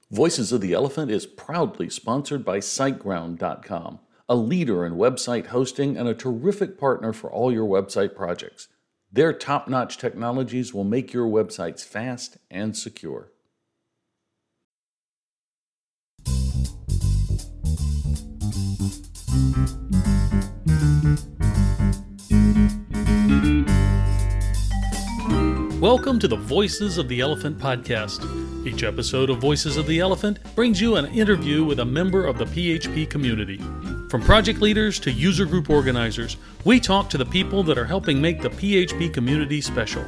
Voices of the Elephant is proudly sponsored by SiteGround.com, a leader in website hosting and a terrific partner for all your website projects. Their top-notch technologies will make your websites fast and secure. Welcome to the Voices of the Elephant podcast. Each episode of Voices of the Elephant brings you an interview with a member of the PHP community. From project leaders to user group organizers, we talk to the people that are helping make the PHP community special.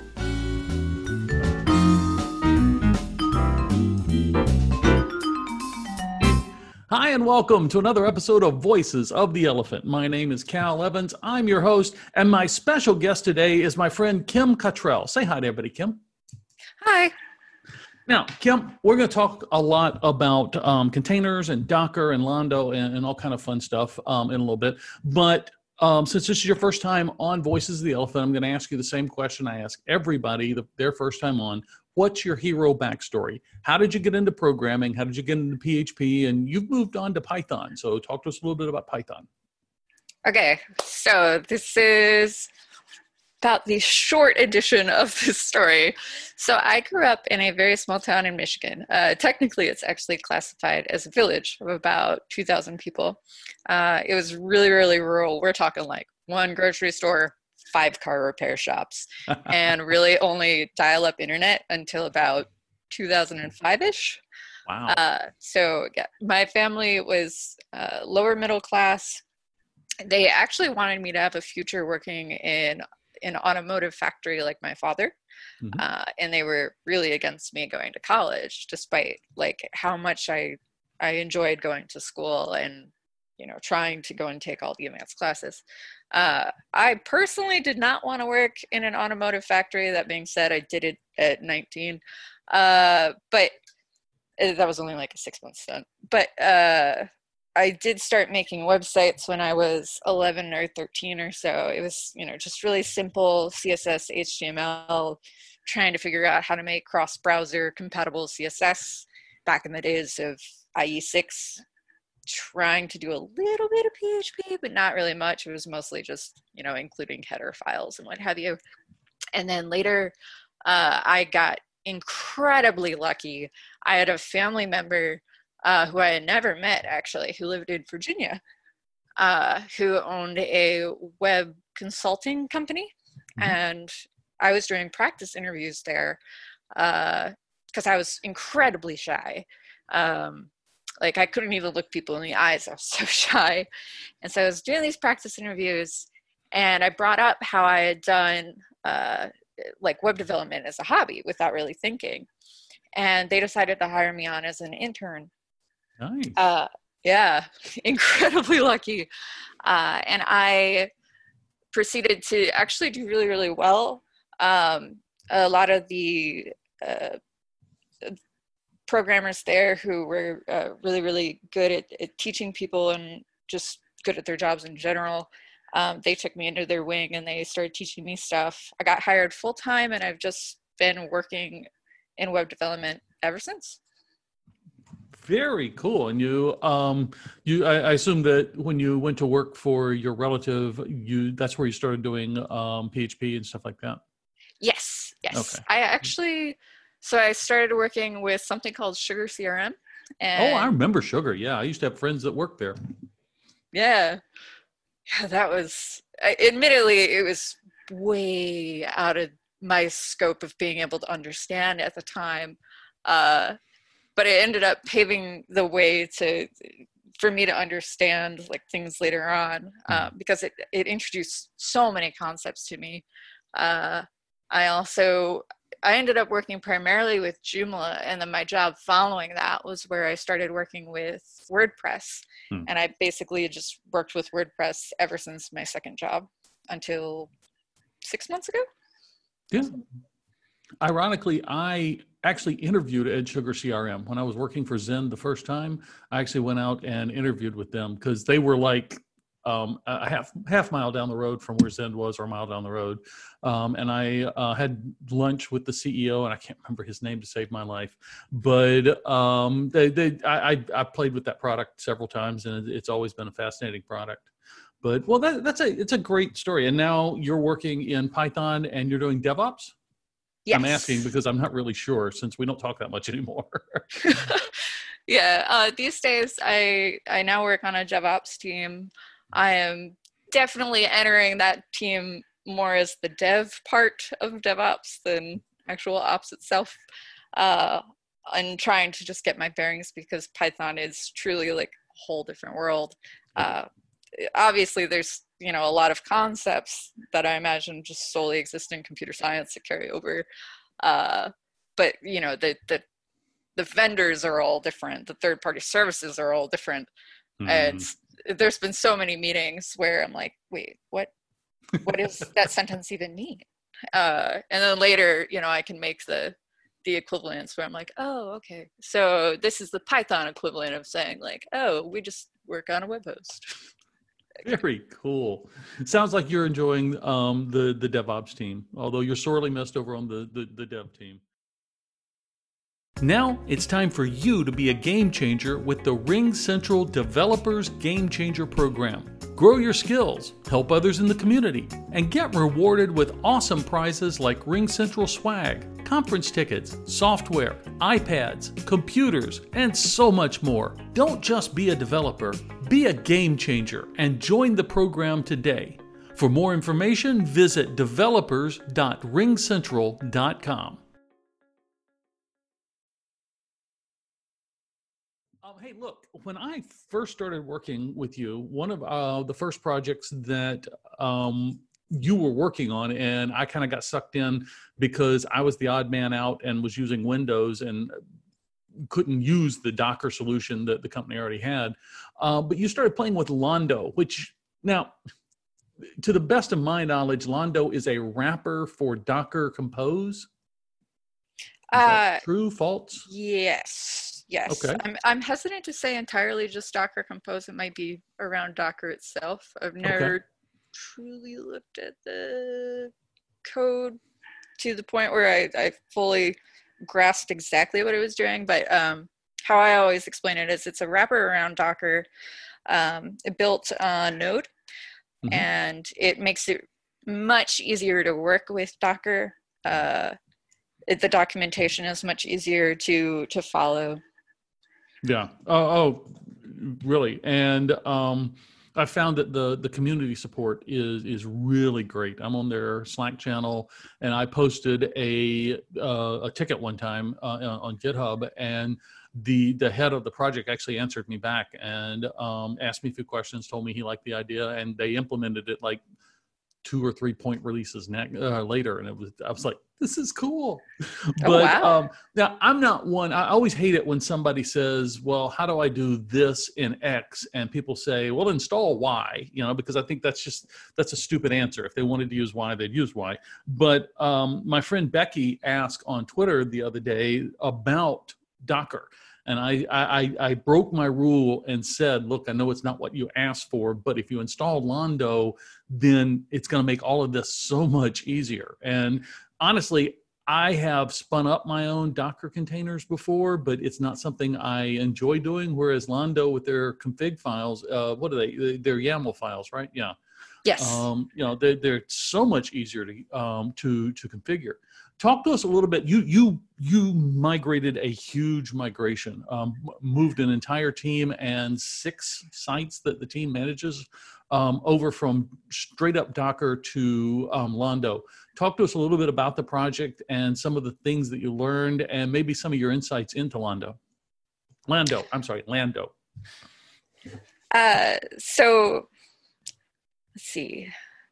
Hi, and welcome to another episode of Voices of the Elephant. My name is Cal Evans. I'm your host, and my special guest today is my friend Kim Cottrell. Say hi to everybody, Kim. Hi. Now, Kim, we're going to talk a lot about containers and Docker and Lando and all kind of fun stuff in a little bit. But since this is your first time on Voices of the Elephant, I'm going to ask you the same question I ask everybody their first time on. What's your hero backstory? How did you get into programming? How did you get into PHP? And you've moved on to Python. So talk to us a little bit about Python. Okay, so this is about the short edition of this story. So I grew up in a very small town in Michigan. Technically, it's actually classified as a village of about 2,000 people. It was really, really rural. We're talking like one grocery store, 5 car repair shops, and really only dial-up internet until about 2005-ish. Wow. So yeah, my family was lower middle class. They actually wanted me to have a future working in an automotive factory like my father. Mm-hmm. And they were really against me going to college, despite like how much I enjoyed going to school and, you know, trying to go and take all the advanced classes. I personally did not want to work in an automotive factory. That being said, I did it at 19. But that was only like a 6-month stint. But I did start making websites when I was 11 or 13 or so. It was, you know, just really simple CSS, HTML, trying to figure out how to make cross-browser compatible CSS back in the days of IE6, trying to do a little bit of PHP, but not really much. It was mostly just, you know, including header files and what have you. And then later, I got incredibly lucky. I had a family member who I had never met, actually, who lived in Virginia, who owned a web consulting company. Mm-hmm. And I was doing practice interviews there because I was incredibly shy. Like, I couldn't even look people in the eyes. I was so shy. And so I was doing these practice interviews, and I brought up how I had done, like, web development as a hobby without really thinking. And they decided to hire me on as an intern. Nice. Yeah, incredibly lucky. And I proceeded to actually do really, really well. A lot of the programmers there who were really, really good at teaching people and just good at their jobs in general, they took me under their wing and they started teaching me stuff. I got hired full-time, and I've just been working in web development ever since. Very cool. And I assume that when you went to work for your relative, that's where you started doing PHP and stuff like that? Yes. Okay. I started working with something called Sugar CRM. And I remember Sugar. Yeah, I used to have friends that worked there. Yeah, that was, admittedly, it was way out of my scope of being able to understand at the time. But it ended up paving the way for me to understand like things later on, because it introduced so many concepts to me. I ended up working primarily with Joomla, and then my job following that was where I started working with WordPress. And I basically just worked with WordPress ever since my second job until 6 months ago. Yeah. Ironically, I actually interviewed at Sugar CRM when I was working for Zen the first time. I actually went out and interviewed with them because they were like a half mile down the road from where Zend was, or a mile down the road. And I had lunch with the CEO, and I can't remember his name to save my life. But I played with that product several times, and it's always been a fascinating product. But well, it's a great story. And now you're working in Python and you're doing DevOps? Yes. I'm asking because I'm not really sure, since we don't talk that much anymore. Yeah, these days I now work on a DevOps team. I am definitely entering that team more as the dev part of DevOps than actual ops itself. And trying to just get my bearings, because Python is truly like a whole different world. Obviously there's, a lot of concepts that I imagine just solely exist in computer science that carry over. But the vendors are all different. The third-party services are all different. And there's been so many meetings where I'm like, wait, what does that sentence even mean? And then later, I can make the equivalence where I'm like, oh, okay. So this is the Python equivalent of saying like, oh, we just work on a web host. Very cool. It sounds like you're enjoying the DevOps team, although you're sorely missed over on the dev team. Now it's time for you to be a game changer with the RingCentral Developers Game Changer program. Grow your skills, help others in the community, and get rewarded with awesome prizes like RingCentral swag, conference tickets, software, iPads, computers, and so much more. Don't just be a developer, be a game changer and join the program today. For more information, visit developers.ringcentral.com. Hey, look, when I first started working with you, one of the first projects that you were working on, and I kind of got sucked in because I was the odd man out and was using Windows and couldn't use the Docker solution that the company already had. But you started playing with Londo, which now, to the best of my knowledge, Londo is a wrapper for Docker Compose. Is that true, false? Yes. Okay. I'm hesitant to say entirely just Docker Compose. It might be around Docker itself. I've never truly looked at the code to the point where I fully grasped exactly what it was doing. But how I always explain it is it's a wrapper around Docker. It built on Node, and it makes it much easier to work with Docker. The documentation is much easier to follow. Yeah. Oh, really? And I found that the community support is really great. I'm on their Slack channel, and I posted a ticket one time on GitHub, and the head of the project actually answered me back and asked me a few questions, told me he liked the idea, and they implemented it like 2 or 3 point releases later, and I was like, this is cool. But wow. Now I'm not one. I always hate it when somebody says, well, how do I do this in X? And people say, well, install Y, because I think that's a stupid answer. If they wanted to use Y, they'd use Y. But my friend Becky asked on Twitter the other day about Docker. And I broke my rule and said, look, I know it's not what you asked for, but if you install Londo, then it's going to make all of this so much easier. And honestly, I have spun up my own Docker containers before, but it's not something I enjoy doing. Whereas Londo with their config files, what are they? They're YAML files, right? Yeah. Yes. They're so much easier to configure. Talk to us a little bit. You migrated a huge migration, moved an entire team and 6 sites that the team manages over from straight up Docker to Londo. Talk to us a little bit about the project and some of the things that you learned, and maybe some of your insights into Londo. Lando. So let's see.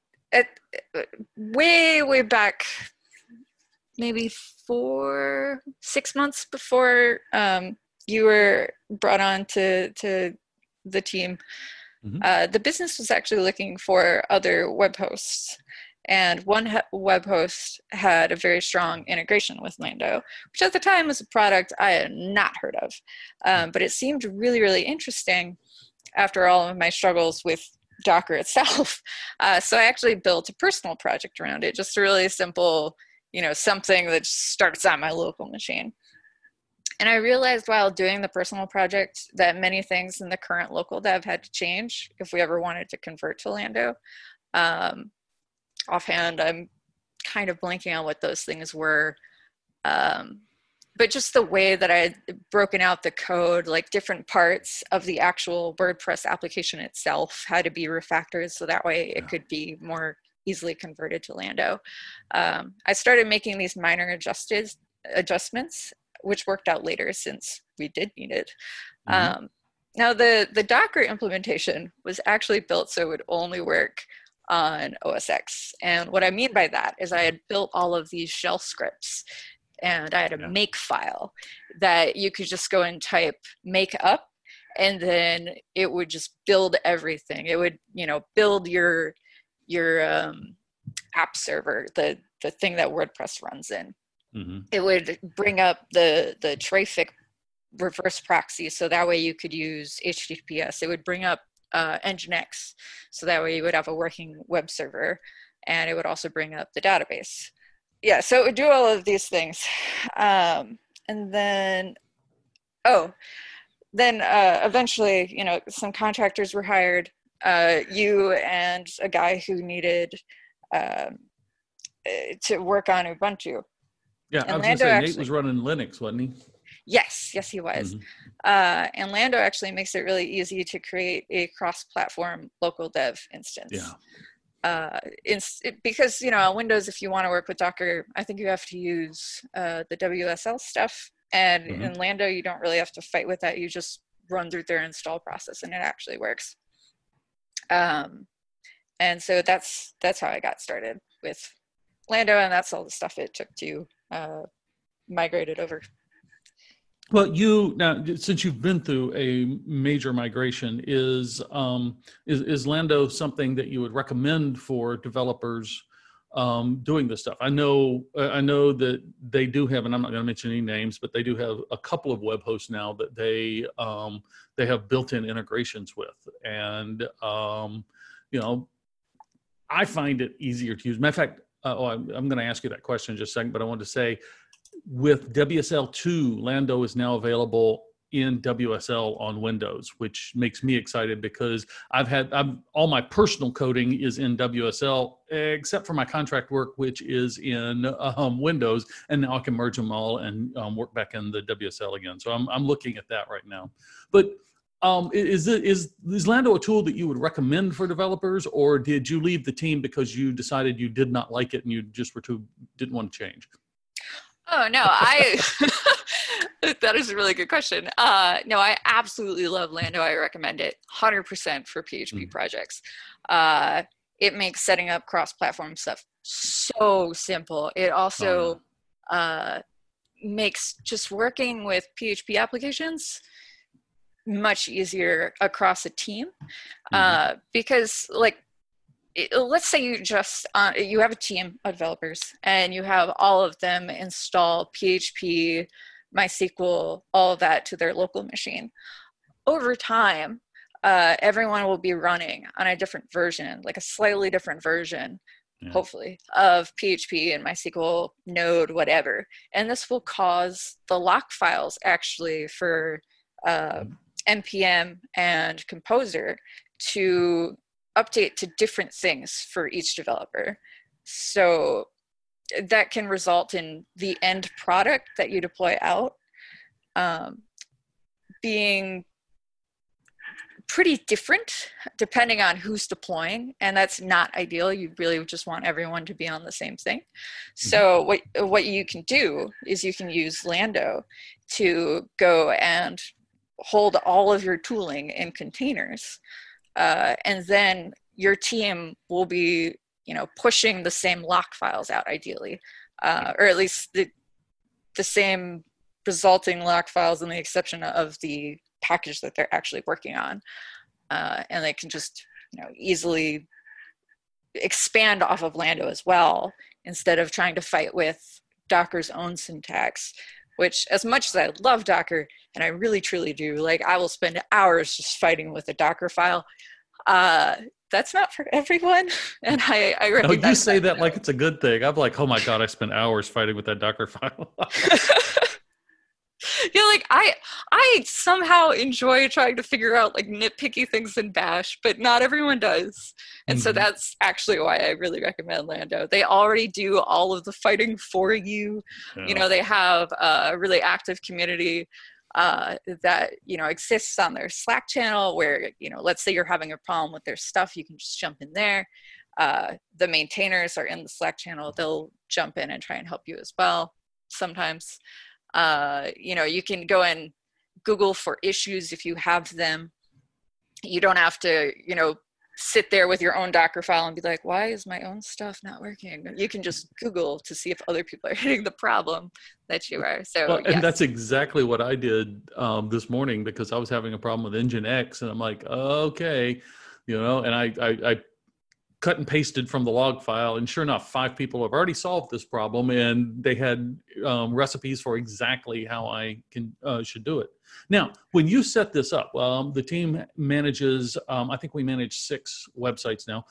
Way back, maybe 6 months before you were brought on to the team, the business was actually looking for other web hosts. And one web host had a very strong integration with Londo, which at the time was a product I had not heard of. But it seemed really, really interesting after all of my struggles with Docker itself. So I actually built a personal project around it, just a really simple, something that starts on my local machine. And I realized while doing the personal project that many things in the current local dev had to change if we ever wanted to convert to Lando. Offhand, I'm kind of blanking on what those things were. But just the way that I had broken out the code, like different parts of the actual WordPress application itself had to be refactored so that way it could be more easily converted to Lando. I started making these minor adjustments, which worked out later since we did need it. Now the Docker implementation was actually built so it would only work on OS X. And what I mean by that is I had built all of these shell scripts, and I had a make file that you could just go and type make up, and then it would just build everything. It would, build your app server, the thing that WordPress runs in. It would bring up the Traefik reverse proxy, so that way you could use HTTPS. It would bring up Nginx, so that way you would have a working web server, and it would also bring up the database. Yeah, so it would do all of these things. And then, eventually, some contractors were hired, you and a guy who needed to work on Ubuntu. Yeah, and I was going to say, Nate was running Linux, wasn't he? Yes, he was. And Lando actually makes it really easy to create a cross-platform local dev instance. Because, on Windows, if you want to work with Docker, I think you have to use the WSL stuff. And in Lando, you don't really have to fight with that. You just run through their install process, and it actually works. And so that's how I got started with Lando, and that's all the stuff it took to migrate it over. Well, now, since you've been through a major migration, is Lando something that you would recommend for developers doing this stuff? I know that they do have, and I'm not going to mention any names, but they do have a couple of web hosts now that they have built-in integrations with, and I find it easier to use. Matter of fact, I'm going to ask you that question in just a second, but I wanted to say, with WSL2, Lando is now available in WSL on Windows, which makes me excited because all my personal coding is in WSL, except for my contract work, which is in Windows, and now I can merge them all and work back in the WSL again. So I'm looking at that right now. But is Lando a tool that you would recommend for developers, or did you leave the team because you decided you did not like it and you just didn't want to change? Oh, no, that is a really good question. No, I absolutely love Lando. I recommend it 100% for PHP projects. It makes setting up cross-platform stuff so simple. It also makes just working with PHP applications much easier across a team. Because, let's say you have a team of developers and you have all of them install PHP, MySQL, all of that to their local machine. Over time, everyone will be running on a different version, like a slightly different version, hopefully, of PHP and MySQL, Node, whatever. And this will cause the lock files actually for NPM and Composer to update to different things for each developer. So that can result in the end product that you deploy out being pretty different depending on who's deploying, and that's not ideal. You really just want everyone to be on the same thing. So what you can do is you can use Lando to go and hold all of your tooling in containers. And then your team will be, pushing the same lock files out ideally, or at least the same resulting lock files in the exception of the package that they're actually working on. And they can just, easily expand off of Lando as well, instead of trying to fight with Docker's own syntax, which, as much as I love Docker, and I really truly do, I will spend hours just fighting with a Docker file. that's not for everyone. And I No, recognize you say that like it's a good thing. I'm like, oh my God, I spent hours fighting with that Docker file. Yeah, like I somehow enjoy trying to figure out like nitpicky things in Bash, but not everyone does. And so Mhm. that's actually why I really recommend Lando. They already do all of the fighting for you. You Yeah. know, they have a really active community that, you know, exists on their Slack channel where, you know, let's say you're having a problem with their stuff, you can just jump in there. The maintainers are in the Slack channel. They'll jump in and try and help you as well sometimes. You know, you can go and Google for issues if you have them. You don't have to, you know, sit there with your own Docker file and be like, why is my own stuff not working? You can just Google to see if other people are hitting the problem that you are. So Well, and that's yes. exactly what I did this morning because I was having a problem with Nginx, and I'm like, okay, you know, and I cut and pasted from the log file, and sure enough, 5 people have already solved this problem, and they had recipes for exactly how I should do it. Now, when you set this up, the team manages, I think we manage 6 websites now.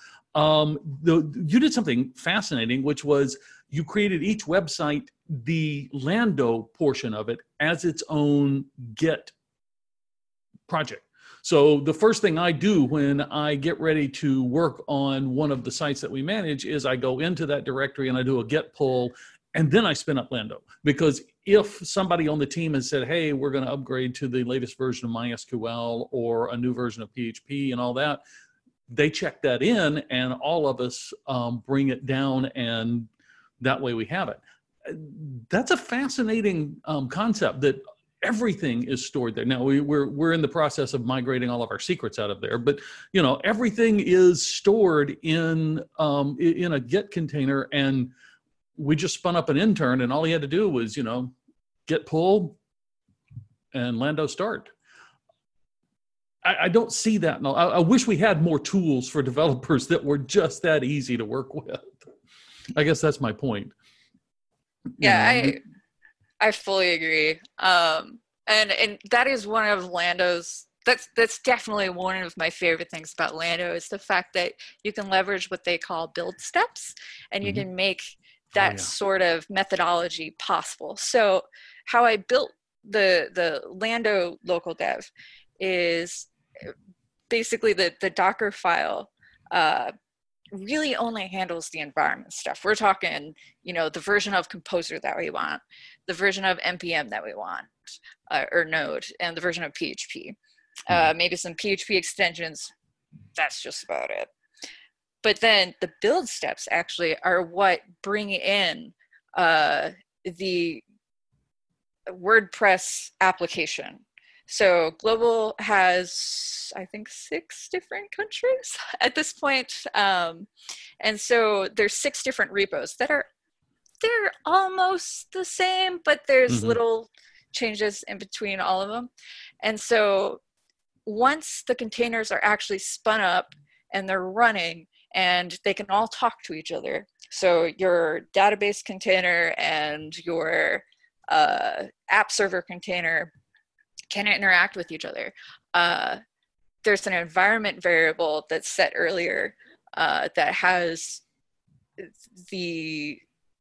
You did something fascinating, which was you created each website, the Lando portion of it, as its own Git project. So the first thing I do when I get ready to work on one of the sites that we manage is I go into that directory and I do a git pull, and then I spin up Lando. Because if somebody on the team has said, hey, we're going to upgrade to the latest version of MySQL or a new version of PHP and all that, they check that in, and all of us bring it down, and that way we have it. That's a fascinating concept that everything is stored there. Now we're in the process of migrating all of our secrets out of there, but you know, everything is stored in a Git container, and we just spun up an intern, and all he had to do was, you know, git pull and Lando start. I don't see that. No, I wish we had more tools for developers that were just that easy to work with. I guess that's my point. Yeah, I fully agree. And that is one of Lando's, that's definitely one of my favorite things about Lando is the fact that you can leverage what they call build steps, and you can make that sort of methodology possible. So how I built the Lando local dev is basically the Docker file really only handles the environment stuff. We're talking, you know, the version of Composer that we want, the version of NPM that we want, or Node, and the version of PHP. Maybe some PHP extensions. That's just about it. But then the build steps actually are what bring in the WordPress application. So Global has, I think, 6 different countries at this point. And so there's 6 different repos that they're almost the same, but there's little changes in between all of them. And so once the containers are actually spun up and they're running and they can all talk to each other, so your database container and your app server container can interact with each other. There's an environment variable that's set earlier that has the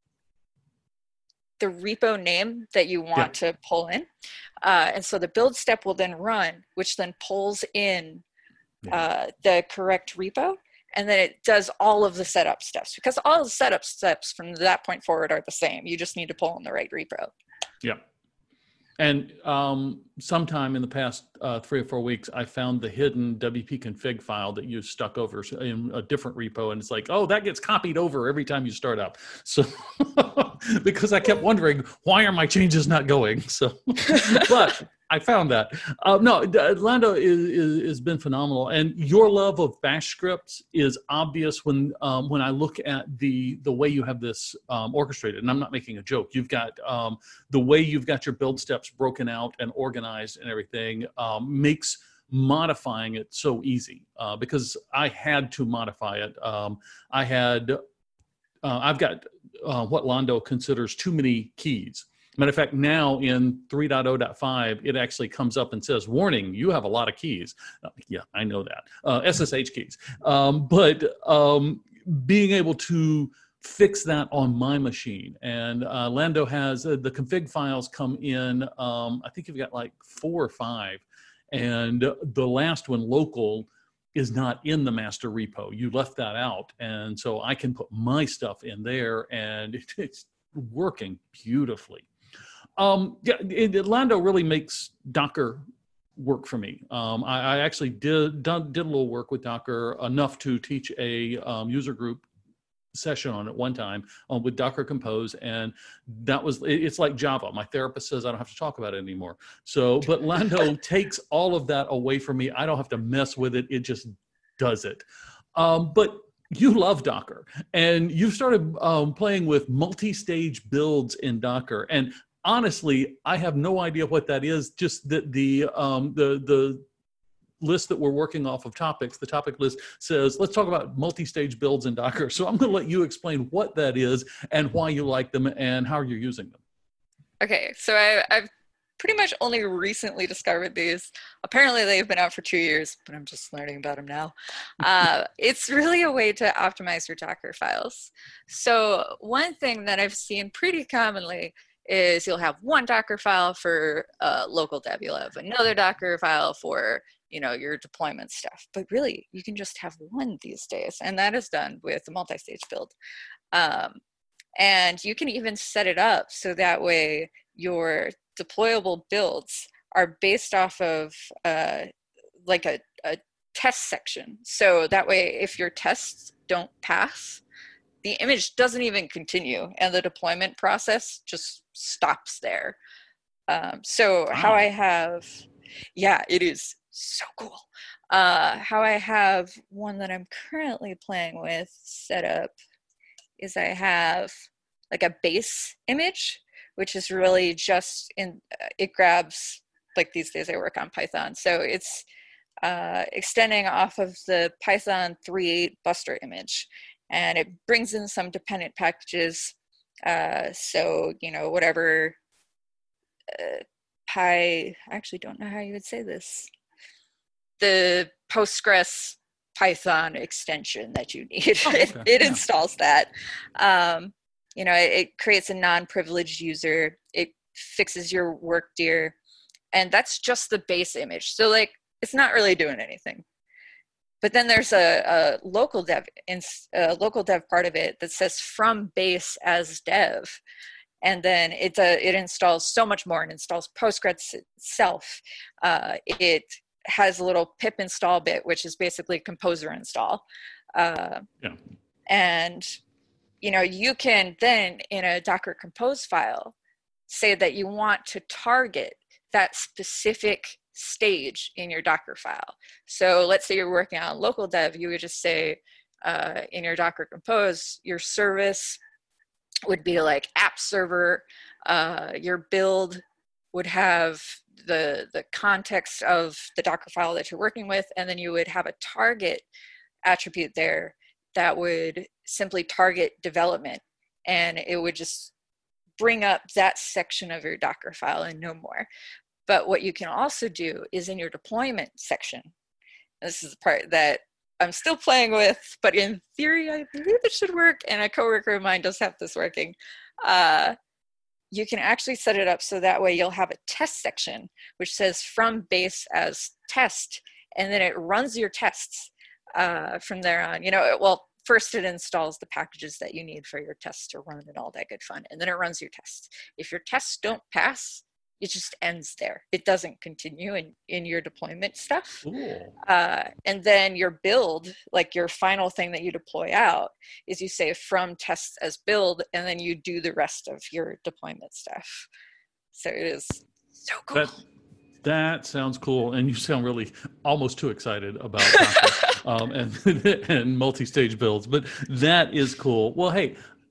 repo name that you want to pull in. And so the build step will then run, which then pulls in the correct repo. And then it does all of the setup steps, because all the setup steps from that point forward are the same. You just need to pull in the right repo. Yeah. And sometime in the past 3 or 4 weeks, I found the hidden WP config file that you stuck over in a different repo. And it's like, oh, that gets copied over every time you start up. So because I kept wondering, why are my changes not going? So, but I found that. No, Lando has been phenomenal. And your love of Bash scripts is obvious when I look at the way you have this orchestrated. And I'm not making a joke. You've got the way you've got your build steps broken out and organized and everything makes modifying it so easy because I had to modify it. I've got what Lando considers too many keys. Matter of fact, now in 3.0.5, it actually comes up and says, warning, you have a lot of keys. Yeah, I know that. SSH keys. But being able to fix that on my machine. And Lando has the config files come in, I think you've got like 4 or 5. And the last one, local, is not in the master repo. You left that out. And so I can put my stuff in there, and it's working beautifully. Lando really makes Docker work for me. I actually did a little work with Docker, enough to teach a user group session on it one time with Docker Compose, and it's like Java. My therapist says I don't have to talk about it anymore. So, but Lando takes all of that away from me. I don't have to mess with it. It just does it. But you love Docker, and you've started playing with multi-stage builds in Docker. And honestly, I have no idea what that is. Just that the list that we're working off of topics, the topic list says, let's talk about multi-stage builds in Docker. So I'm going to let you explain what that is and why you like them and how you're using them. Okay, so I've pretty much only recently discovered these. Apparently they've been out for 2 years, but I'm just learning about them now. It's really a way to optimize your Docker files. So one thing that I've seen pretty commonly is you'll have one Docker file for local dev. You'll have another Docker file for, your deployment stuff. But really, you can just have one these days. And that is done with a multi-stage build. And you can even set it up so that way your deployable builds are based off of like a test section. So that way, if your tests don't pass, the image doesn't even continue and the deployment process just stops there. So how I have, it is so cool. How I have one that I'm currently playing with set up is I have like a base image, which is really just it grabs, like these days I work on Python. So it's extending off of the Python 3.8 Buster image. And it brings in some dependent packages. So, whatever I actually don't know how you would say this. The Postgres Python extension that you need. Oh, okay. It installs that. It creates a non-privileged user. It fixes your work dir. And that's just the base image. So, it's not really doing anything. But then there's a local dev part of it that says from base as dev, and then it installs so much more. It installs Postgres itself. It has a little pip install bit, which is basically composer install. And you can then in a Docker Compose file say that you want to target that specific stage in your Docker file. So let's say you're working on local dev, you would just say in your Docker Compose, your service would be like app server, your build would have the context of the Docker file that you're working with, and then you would have a target attribute there that would simply target development, and it would just bring up that section of your Docker file and no more. But what you can also do is in your deployment section, this is the part that I'm still playing with, but in theory, I believe it should work, and a coworker of mine does have this working. You can actually set it up so that way you'll have a test section, which says from base as test, and then it runs your tests from there on. First it installs the packages that you need for your tests to run and all that good fun, and then it runs your tests. If your tests don't pass, it just ends there. It doesn't continue in your deployment stuff. And then your build, like your final thing that you deploy out, is you say from tests as build, and then you do the rest of your deployment stuff. So it is so cool. That sounds cool, and you sound really almost too excited about Docker, and multi-stage builds. But that is cool. Well, hey,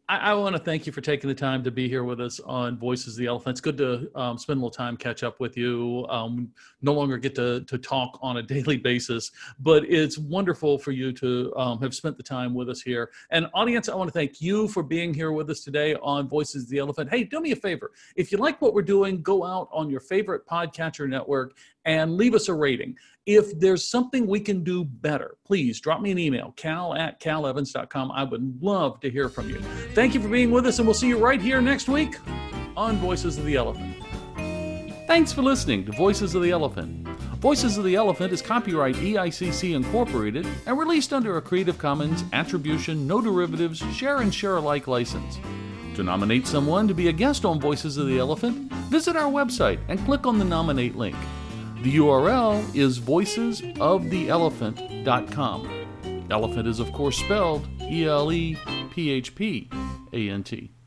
I want to thank you for taking the time to be here with us on Voices of the Elephant. It's good to spend a little time, catch up with you. No longer get to talk on a daily basis, but it's wonderful for you to have spent the time with us here. And audience, I want to thank you for being here with us today on Voices of the Elephant. Hey, do me a favor. If you like what we're doing, go out on your favorite podcatcher network and leave us a rating. If there's something we can do better, please drop me an email, cal@calevans.com. I would love to hear from you. Thank you for being with us, and we'll see you right here next week on Voices of the Elephant. Thanks for listening to Voices of the Elephant. Voices of the Elephant is copyright EICC Incorporated and released under a Creative Commons Attribution, No Derivatives, Share and Share Alike license. To nominate someone to be a guest on Voices of the Elephant, visit our website and click on the Nominate link. The URL is voicesoftheelephant.com. Elephant is, of course, spelled ELEPHPANT.